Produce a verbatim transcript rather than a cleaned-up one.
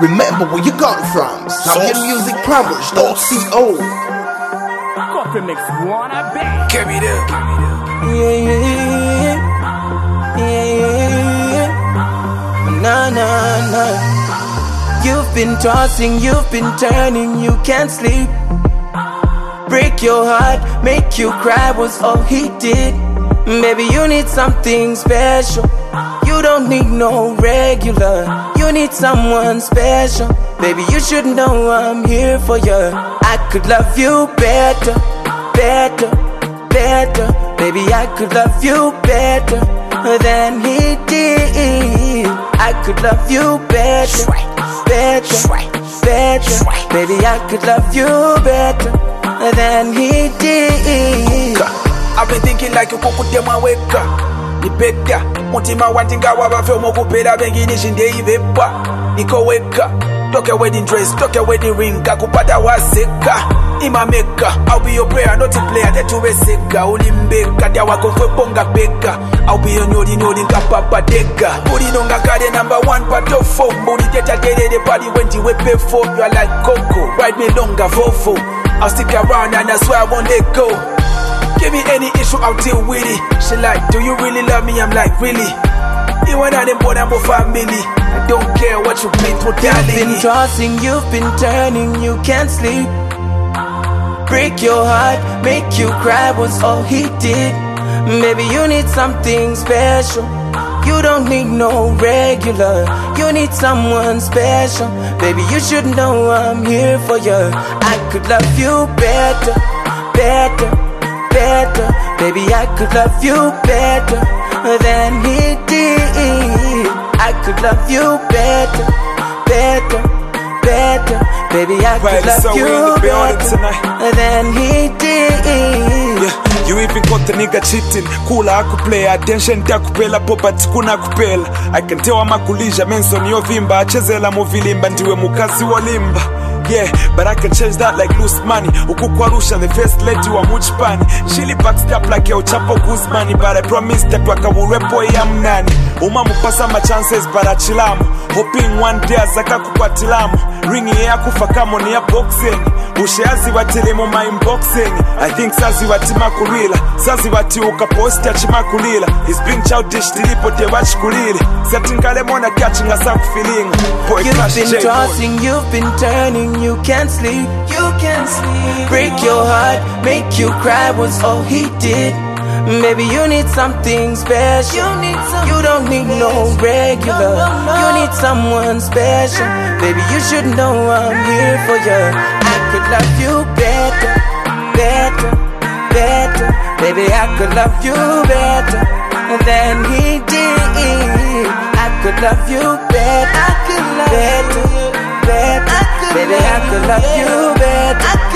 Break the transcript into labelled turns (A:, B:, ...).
A: Remember where you got it from. Zambian Music Publish dot co.
B: Coffee mix one, I bet.
C: Carry it up.
D: Yeah, yeah, yeah, yeah, yeah. Nah, nah, nah. You've been tossing, you've been turning, you can't sleep. Break your heart, make you cry was all he did. Maybe you need something special. You don't need no regular. You need someone special. Baby, you should know I'm here for you. I could love you better, better, better. Baby, I could love you better than he did. I could love you better, better, better. Baby, I could love you better than he did.
C: I've been thinking like you could them and wake up. Ni better, mutima wantinga wabafyo mokupera bengi nishinde ivepa. Niko weka, took your wedding dress, took your wedding ring, kakupata waseka. Ima meka, I'll be your prayer, not a player, that you reseka. Ulimbeka, dia wako fwe bonga beka. I'll be your nodi nodi nkapapa deka. Budi nonga kade number one part of four. Budi teta dede the party when you pay for. You are like Coco, ride me longer fofo. I'll stick around and I swear I won't let go. Give me any issue, I'll deal with it. She like, do you really love me? I'm like, really? You want them more than family. I don't care what you've been through, darling.
D: You've been tossing, you've been turning, you can't sleep. Break your heart, make you cry was all he did. Maybe you need something special. You don't need no regular. You need someone special. Baby, you should know I'm here for you. I could love you better, better, better. Baby, I could love you better than he did. I could love you better, better, better. Baby, I could
C: Right,
D: love
C: so we in
D: you
C: the building
D: better
C: tonight.
D: than he did.
C: Yeah, you even got the nigga cheating. Kula akuplay attention takupela popati kuna kupela. I can tell amakulisha menson yo vimba achezela muvilimba ndiwe mukasi walimba. Yeah, but I can change that like loose money. Ukukwarusha the first lady wa muchpani. Shili backstep like yo chapo Guzmani. But I promise that wakaburepo ya mnani. Uma mupasa ma chances para chilamu. Hoping one day azaka kukwatilamu. Ringi ya kufa kamo ni ya boxing. Usheazi watile mo ma inboxing. I think sazi watima kulila. Sazi wati ukaposti achimakulila. It's being childish tilipo te wachikulile. Setinkale mona catching a saku feeling. Boy,
D: You've been tossing, you've been turning, you can't sleep, you can't sleep. Break your heart, make you cry was all he did. Maybe you need something special. You, need something you don't need no regular. No, no, no. You need someone special. Baby, you should know I'm here for you. I could love you better, better, better. Baby, I could love you better than he did. I could love you better, I could love better, better. Baby, I could love you better